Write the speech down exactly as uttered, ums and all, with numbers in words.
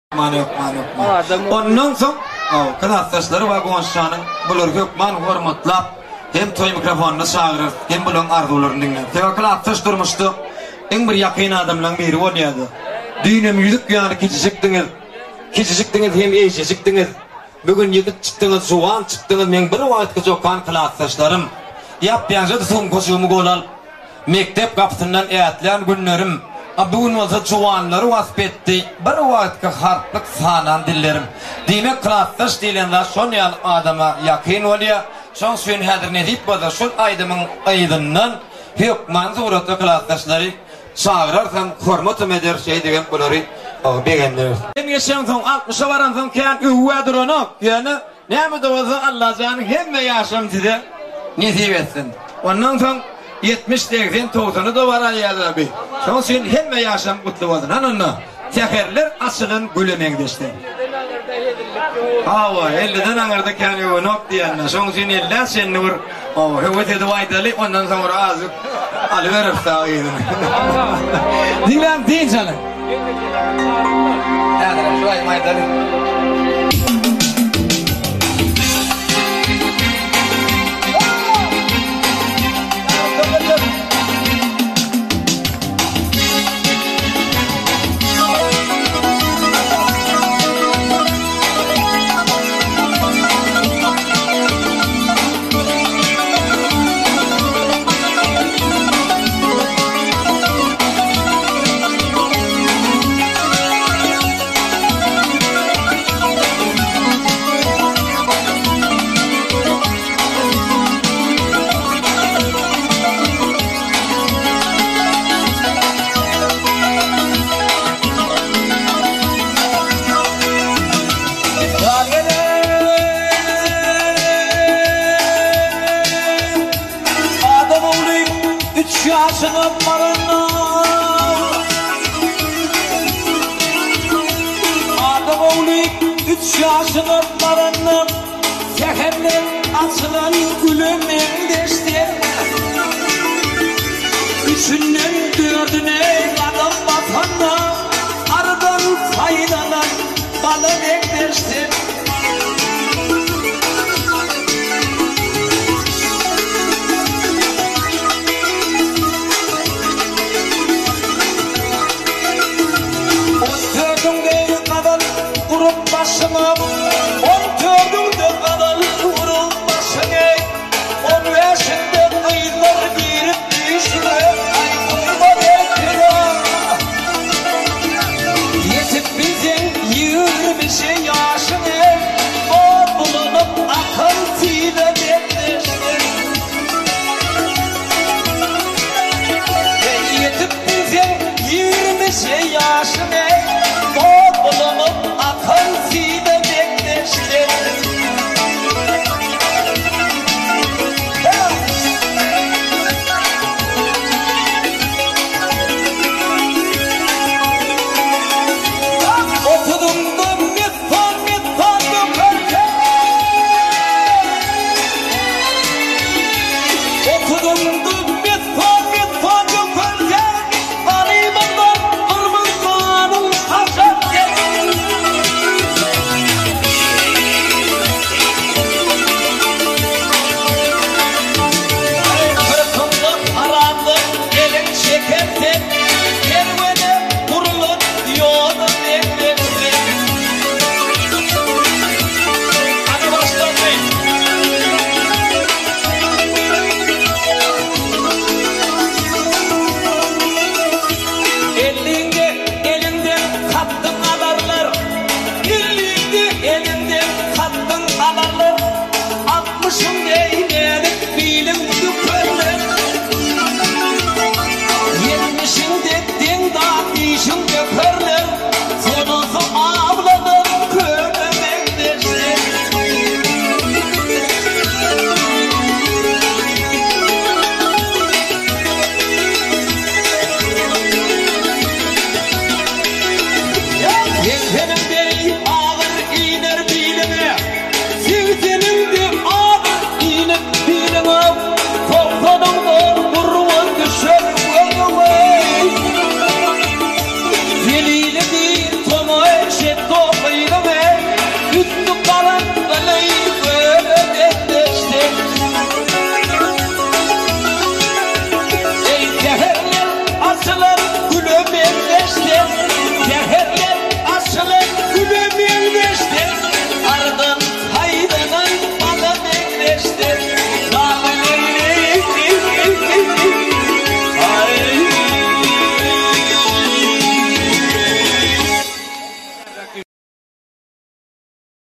Manyok manyok. Ondan soň klassdaşlary we gonşanyň bular hökman hormatlap hem toy mikrofonuna çagyryp hem bulan arzularyny dinlep. Täze klassdaş durmuşdy. Eň bir ýakyn adamlaryň biri bolýardy. Düýnem ýüzük ýany keçikdiňiz. Keçikdiňiz hem eýşikdiňiz. Bugün ýigit çykdyňyz, jowan çykdyňyz. Men bir wagtga jokan klassdaşlarym ýap-ýanjy soň goşumy golal. Mektep gapsyndan ätlen günlerim. Bugün olsa çoğanları vasfetti. Bir vakitki harplık sanan dillerim. Demek klassdaş dilenler son yal adama yakın oluyor. Son suyun hadir ne deyip bada şol aydımın aydından hükman zuhuratlı klassdaşları çağırarsam hormatum eder şey degen bunları beğendirir. Hem yaşam son altmışa varan son kiyan üvvedir onu. Yani ne mi doğası Allah canı hem de yaşam size nesip etsin. Ondan sonra yetmiş seksen doksanı da var ayyadı abi. Son suyun hem de yaşam kutlu olsun. Anonla tekerler asılın gülümeğdeşti. Hava elliden anırda kendi o nok diyenler. Son suyun eller senin vur. Hava hüvvet edip aydalı ondan sonra ağzı alıverip sağıydı. Dinlen deyin canım. Hadi şu ay aydalı. Yaşını barınım Tekerler açılan gülümün deşti Üçünden dördüne adam vatanla Aradan faydalan balın ekleşti O dördünde kadar vurup başıma On dördünde kadar vurup başına On beşinde kıyılar girip düşme Ay kurban ekran Yetip bizim yirmi yaşını O bulunup akıntıyla bekleşti Yetip bizim yirmi yaşını O bulunup akıntıyla bekleşti Otudum da mitfan mitfan bütün